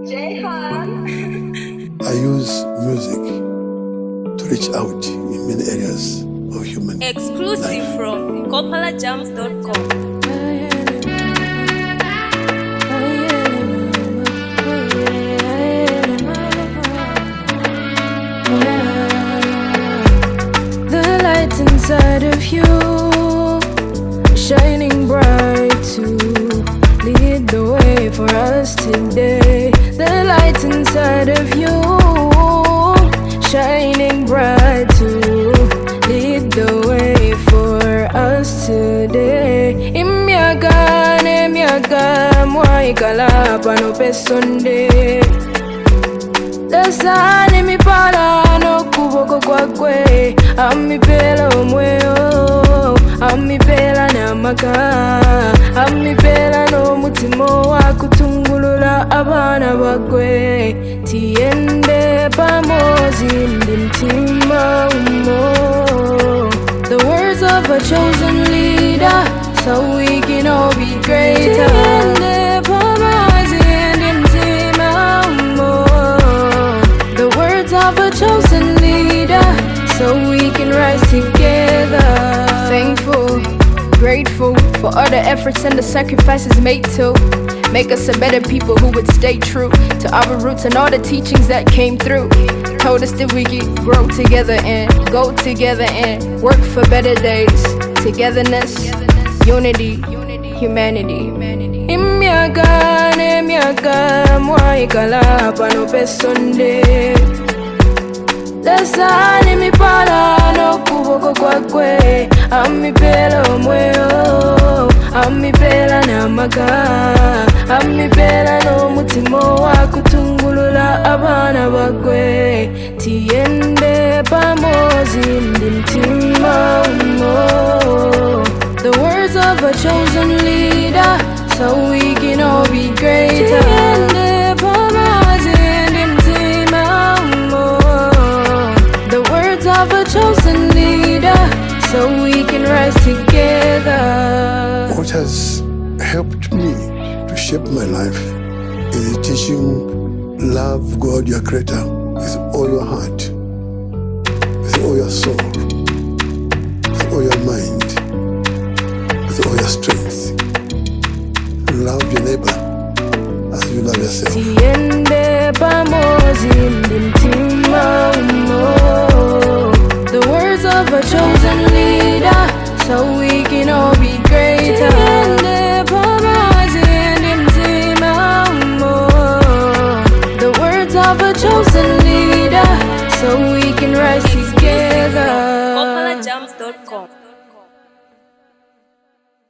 I use music to reach out in many areas of human Exclusive life. from CopalaJams.com. The light inside of you, shining bright to lead the way for us today. The light inside of you, shining bright to lead the way for us today. Imyaga nemyaga mwaikala pano pesonde. Dasani mipala no kuboko kwakwe, amipela omweyo, amipela namaka, amipela no mutimo wakutungulula abana bakwe. Tiende pamozi ndi mtima umo. The words of a chosen leader, so we can all be greater. Tiende pamozi ndi mtima umo. The words of a chosen leader, so we can rise together. Thankful, grateful for all the efforts and the sacrifices made to make us a better people who would stay true to our roots and all the teachings that came through. Told us that we could grow together and go together and work for better days. Togetherness, unity, humanity. Imyaga nemyaga mwaikala pano pesonde. Dasani mipala no kuboko kwakwe, amipela omweyo, amipela namaka, amipela no mutimo wakutungulula abana bakwe. Tiende pamozi ndi mtima umo. The words of a chosen leader, so we can all be greater. Tiende pamozi ndi mtima umo. The words of a chosen leader, so we can rise together. What has helped me to shape my life is the teaching, love God your creator with all your heart, with all your soul, with all your mind, with all your strength. Love your neighbor as you love yourself. Tiende pamozi ndi mtima umo. The words of a chosen leader, so we can all be greater. Tiende pamozi ndi mtima umo. The words of a chosen leader, so we can rise together. CopalaJams.com.